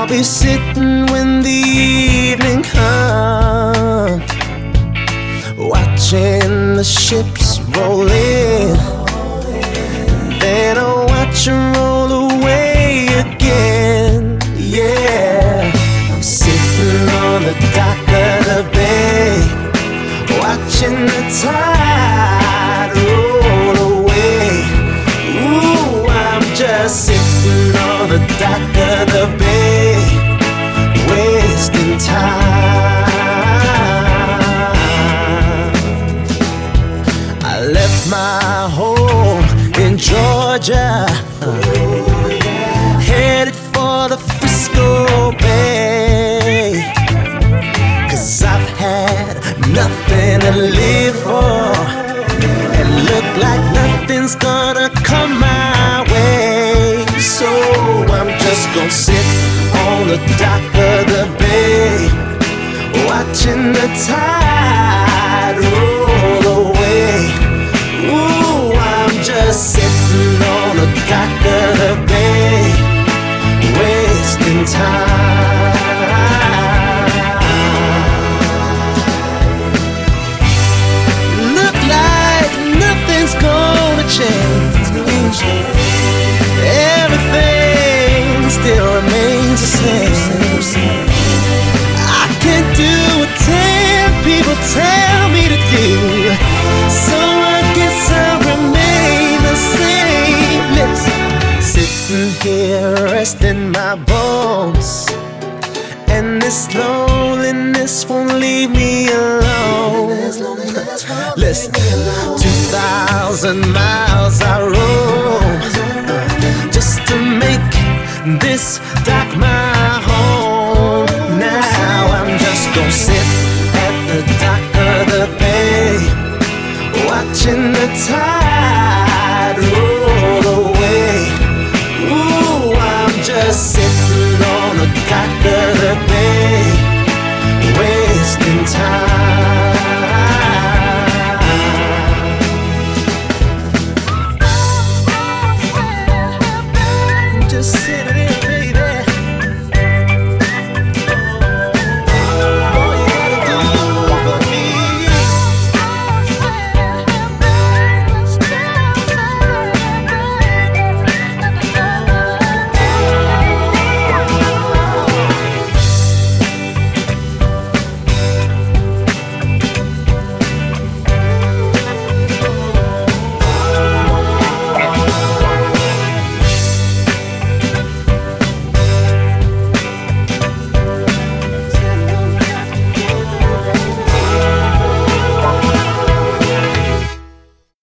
I'll be sitting when the evening comes, watching the ships roll in. Then I'll watch them roll away again. Yeah, I'm sitting on the dock of the bay, watching the tide roll away. Ooh, I'm just sitting on the dock of the bay, wasting time. I left my home in Georgia, headed for the Frisco Bay, 'cause I've had nothing to live for, and look like nothing's gonna come my way. So I'm just gonna sit on the dock of the bay, watching the tide roll away. Ooh, I'm just sitting on the dock of the bay, wasting time. Look like nothing's gonna change. Everything still remains the same. I can't do what 10 people tell me to do, so I guess I'll remain the same. Listen, sitting here resting my bones, and this loneliness won't leave me alone. Listen, 2,000 miles I roam just to make this dock my home. Now I'm just gonna sit at the dock of the bay, watching the tide